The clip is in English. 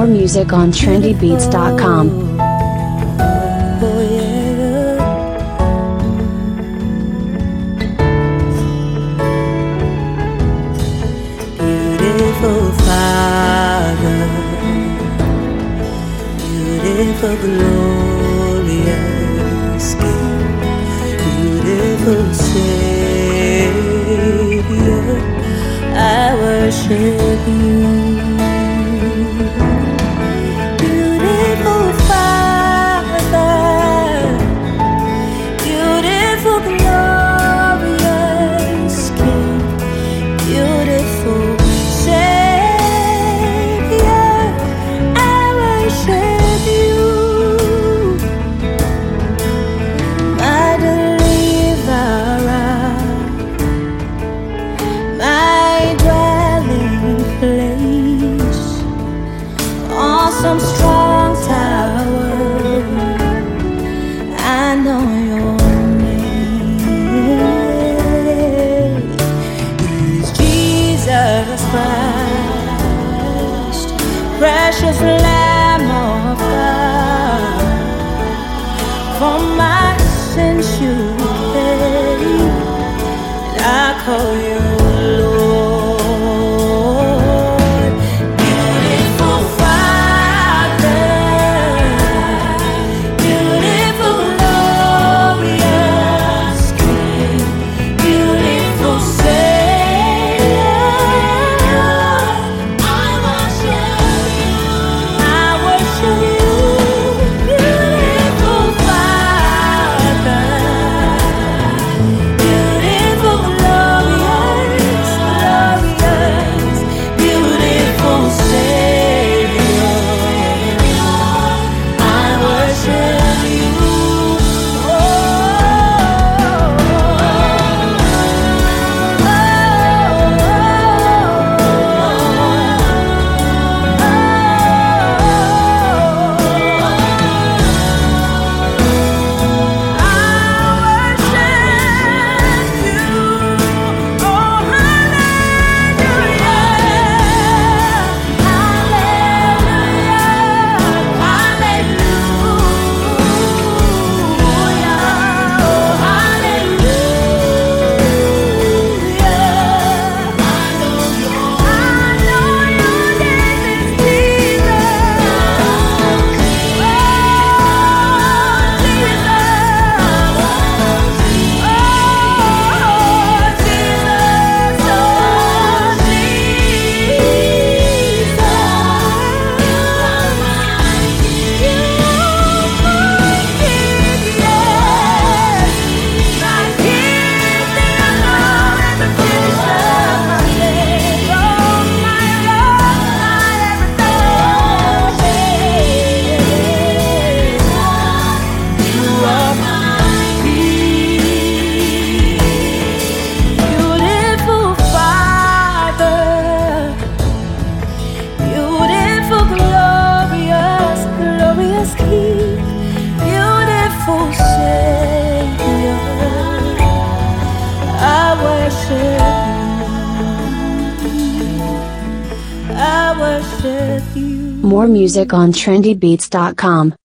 More music on trendybeats.com. Beautiful Father, beautiful glorious King, beautiful Savior, I worship you. Beautiful Father, beautiful glorious King, beautiful Savior, I worship you. My deliverer, my dwelling place, awesome strong tower, I know your name is Jesus Christ, precious Lamb of God. For my sins you paid, and I call you Lord. Beautiful Father, beautiful glorious King, beautiful Savior, I worship you. I worship you. Beautiful Father, beautiful glorious, glorious, beautiful Savior, I worship you. Beautiful Father, beautiful glorious, glorious King, beautiful Savior, I worship you. I worship you. More music on trendybeats.com.